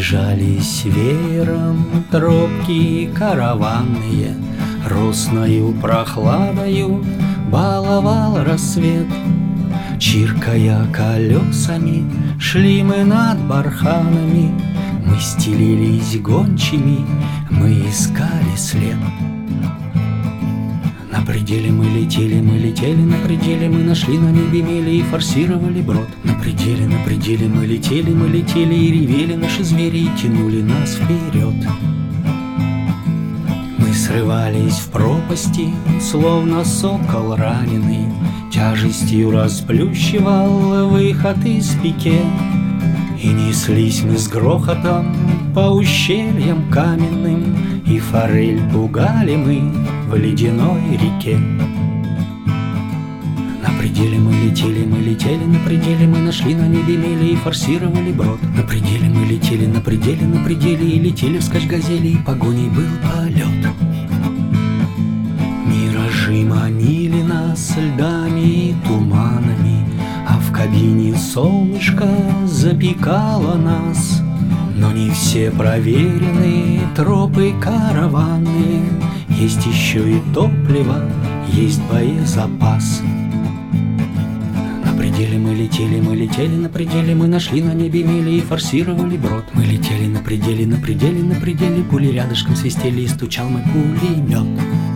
Разбежались веером тропки караванные, Росною прохладою баловал рассвет. Чиркая колесами, шли мы над барханами, Мы стелились гончими, мы искали след. На пределе мы летели, на пределе мы нашли на небе мели и форсировали брод. На пределе мы летели и ревели наши звери и тянули нас вперед. Мы срывались в пропасти, словно сокол раненый, тяжестью расплющивал выход из пике. И неслись мы с грохотом по ущельям каменным, И форель пугали мы в ледяной реке. На пределе мы летели, на пределе мы нашли на небе мели и форсировали брод. На пределе мы летели, на пределе и летели вскачь газели, и погоней был полет. Миражи манили нас льдами и туманами, А в кабине солнышко запекало нас. Но не все проверены тропы караванные, Есть еще и топливо, есть боезапас. На пределе мы летели, на пределе мы нашли на небе мели и форсировали брод. Мы летели на пределе, пули рядышком свистели и стучал мой пулемет.